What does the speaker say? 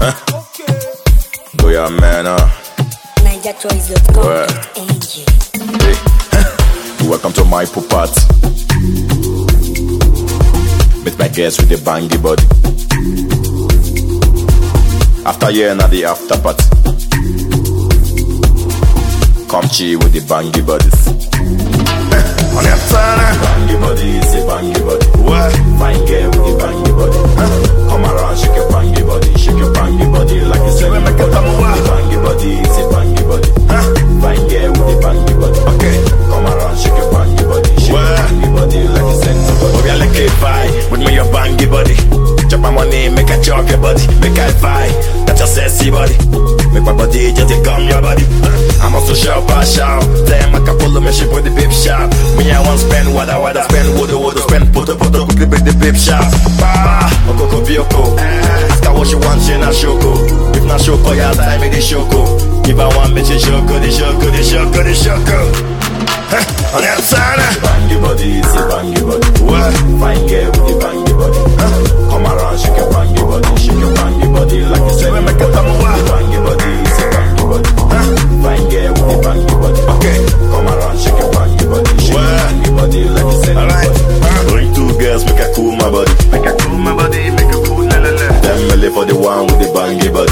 Go ya man, Hey. Welcome to my pool party. Meet my guests with the bangy body. After year na the after party. Come chill with the bangy bodies. On your turn, bangy body, say bangy body. What? Fine girl with the bangy body. Come around, shake your bangy body like you said. The bangy body, say bangy body. Fine girl with the bangy body. Okay, come around, shake your bangy body like you said. Oh, we are like a vibe with me your bangy body. Chop my money, make a jog your body, make a vibe. That's your sexy body. Make my body just come your body. I'm also sharp, I shout. Damn, I can pull the machine with the bib shop. Me, I want spend what I spend, would spend, put quickly with the bib shop. Ah, Okoko Bioko. Ask her what she wants, she not shoko. If not shoko, yeah, time me the shoko. If I want me to shoko. On the outside, bangy body, it's a bangy body. What? Fine girl with the bangy body. Come around, shake your bangy body like you said. Make a thumb the bangy body, it's a bangy body. Fine girl with the bangy body. Okay, come around, shake your bangy body like you said. Alright, bring two girls, make a cool my body. Make a cool, la la la. Them me live for the one with the bangy body.